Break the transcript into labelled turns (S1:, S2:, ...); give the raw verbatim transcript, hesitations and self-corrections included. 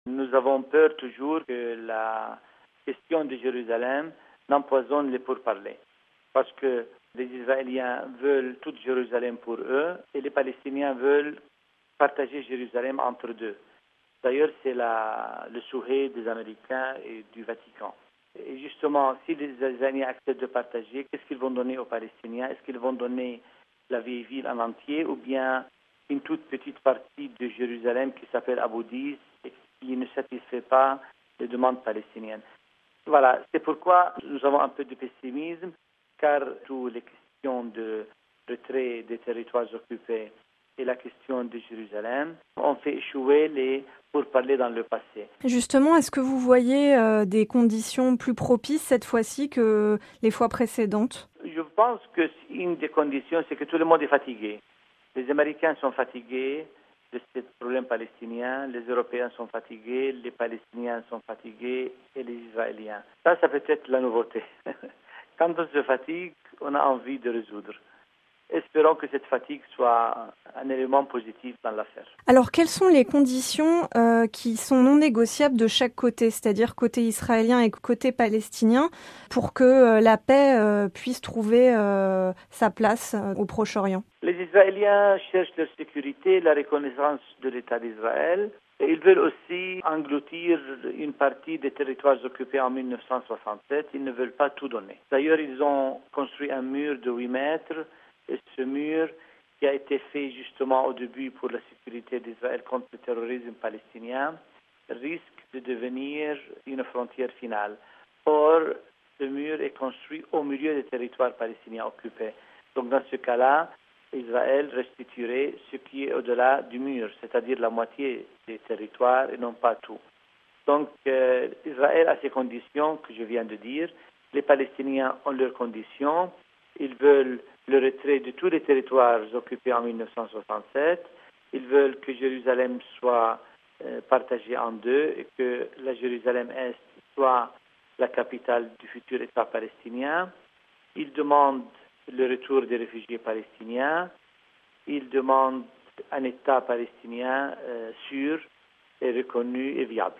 S1: Nous avons peur toujours que la question de Jérusalem n'empoisonne les pourparlers. Parce que les Israéliens veulent toute Jérusalem pour eux et les Palestiniens veulent partager Jérusalem entre deux. D'ailleurs, c'est la, le souhait des Américains et du Vatican. Et justement, si les Israéliens acceptent de partager, qu'est-ce qu'ils vont donner aux Palestiniens? Est-ce qu'ils vont donner la vieille ville en entier ou bien une toute petite partie de Jérusalem qui s'appelle Abu Dis et qui ne satisfait pas les demandes palestiniennes? Voilà, c'est pourquoi nous avons un peu de pessimisme, car toutes les questions de retrait des territoires occupés et la question de Jérusalem ont fait échouer les pourparlers dans le passé.
S2: Justement, est-ce que vous voyez euh, des conditions plus propices cette fois-ci que les fois précédentes?
S1: Je pense que une des conditions, c'est que tout le monde est fatigué. Les Américains sont fatigués de ce problème palestinien, les Européens sont fatigués, les Palestiniens sont fatigués et les Israéliens. Ça, ça peut être la nouveauté. Quand on se fatigue, on a envie de résoudre. Espérons que cette fatigue soit un élément positif dans l'affaire.
S2: Alors, quelles sont les conditions euh, qui sont non négociables de chaque côté, c'est-à-dire côté israélien et côté palestinien, pour que euh, la paix euh, puisse trouver euh, sa place euh, au Proche-Orient?
S1: Les Israéliens cherchent leur sécurité, la reconnaissance de l'État d'Israël. Et ils veulent aussi engloutir une partie des territoires occupés en mille neuf cent soixante-sept. Ils ne veulent pas tout donner. D'ailleurs, ils ont construit un mur de huit mètres. Et ce mur, qui a été fait justement au début pour la sécurité d'Israël contre le terrorisme palestinien, risque de devenir une frontière finale. Or, ce mur est construit au milieu des territoires palestiniens occupés. Donc, dans ce cas-là, Israël restituerait ce qui est au-delà du mur, c'est-à-dire la moitié des territoires et non pas tout. Donc, euh, Israël a ses conditions que je viens de dire. Les Palestiniens ont leurs conditions. Ils veulent le retrait de tous les territoires occupés en mille neuf cent soixante-sept. Ils veulent que Jérusalem soit euh, partagée en deux et que la Jérusalem-Est soit la capitale du futur État palestinien. Ils demandent le retour des réfugiés palestiniens. Ils demandent un État palestinien euh, sûr et reconnu et viable.